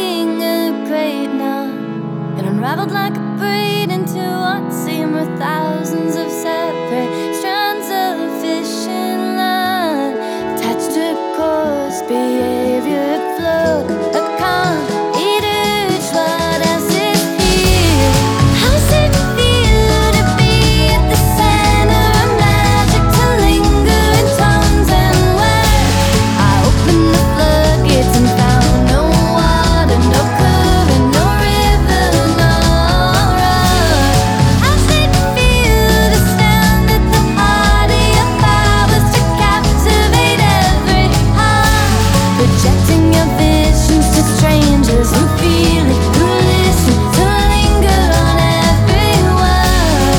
being a great now, and unraveled like a braid into what seem were thousands of separate strands of fishing line, attached to coarse behavior that flowed. A calm each what else is here. How's it feel to be at the center of magic, to linger in tones and words? I opened the floodgates and found no water, no current, no river, no road. How's it feel to stand at the heart of your powers, to captivate every heart, projecting your visions to strangers who feel it, who listen, to linger on every word.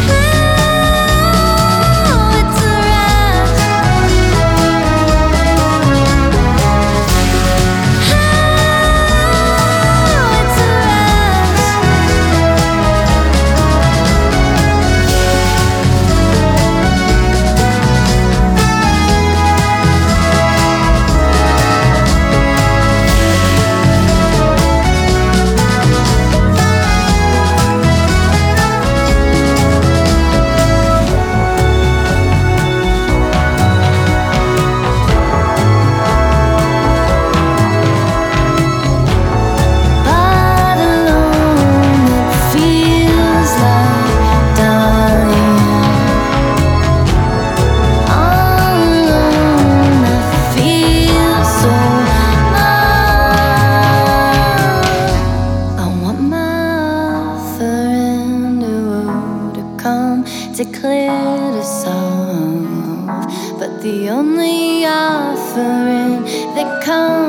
Oh, it's a rush. Oh, it's a but alone it feels like dying. All alone I feel so numb. I want my offering to come to clear the solve, but the only offering that comes